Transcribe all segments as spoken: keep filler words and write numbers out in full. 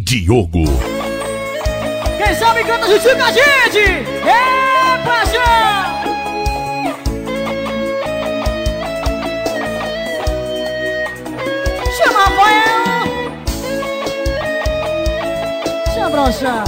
Diogo. Quem sabe canta juntinho com a gente. É paixão. Chama a Rafael. Chama brocha.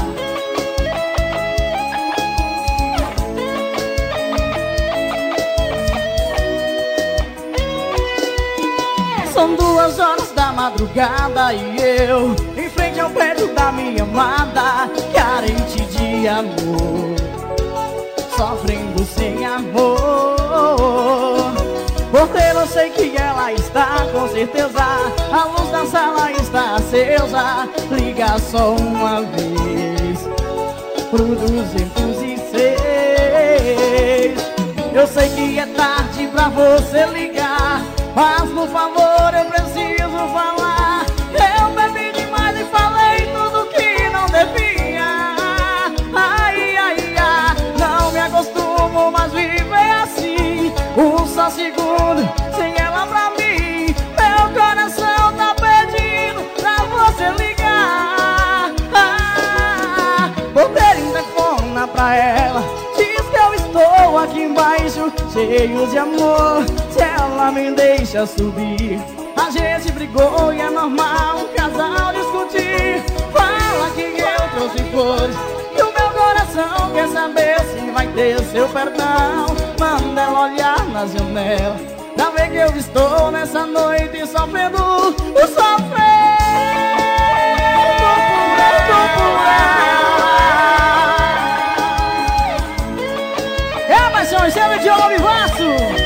São duas horas da madrugada e eu em frente ao prédio da minha amada, carente de amor, sofrendo sem amor. Porteiro, eu sei que ela está, com certeza a luz da sala está acesa. Liga só uma vez pro duzentos e seis. Eu sei que é tarde pra você ligar, mas por favor eu preciso falar. Eu bebi demais e falei tudo que não devia. Ai, ai, ai, não me acostumo mais viver assim. Um só segundo sem ela pra mim. Meu coração tá pedindo pra você ligar. Ah, porteiro, interfona pra ela, diz que eu estou aqui embaixo, cheio de amor. Se ela me deixa subir, a gente brigou e é normal um casal discutir. Fala que eu trouxe flores e o meu coração quer saber se vai ter seu perdão. Manda ela olhar na janela pra ver que eu estou nessa noite sofrendo o sofrer. É a paixão, chama de Diogo Vivaço.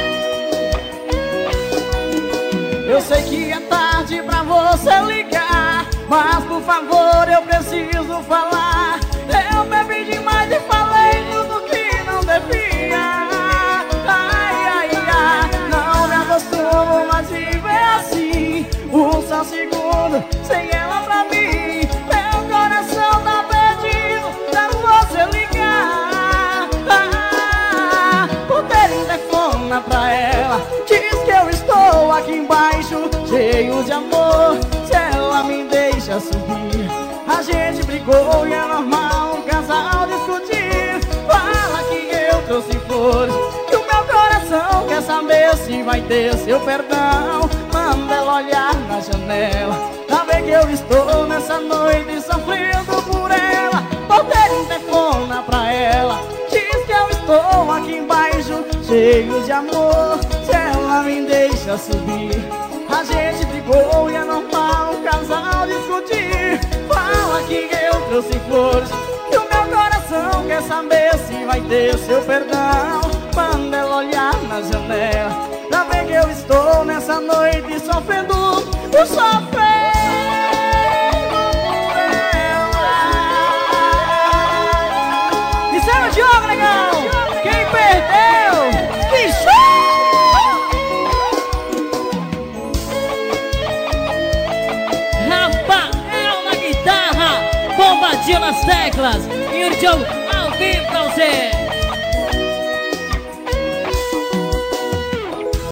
Eu sei que é tarde pra você ligar, mas por favor eu preciso falar. Eu bebi demais e falei tudo que não devia. Ai, ai, ai, não me acostumo mais viver assim. Um só segundo sem ela pra mim. Meu coração tá pedindo pra você ligar. Ah, porteiro, interfona pra ela, diz que eu estou aqui embaixo, cheio de amor. Se ela me deixa subir, a gente brigou e é normal um casal discutir. Fala que eu trouxe flores e o meu coração quer saber se vai ter seu perdão. Manda ela olhar na janela pra ver que eu estou nessa noite sofrendo por ela. Porteiro, interfona pra ela, diz que eu estou aqui embaixo, cheio de amor. Se ela me deixa subir, a gente brigou e é normal um casal discutir. Fala que eu trouxe flores e o meu coração quer saber se vai ter seu perdão. Manda ela olhar na janela pra ver que eu estou nessa noite sofrendo o sofrer por ela. Isso é o Diogo, legal. Quem perdeu, que show! Rafael na guitarra, bombadinho nas teclas e o Diogo ao vivo pra você.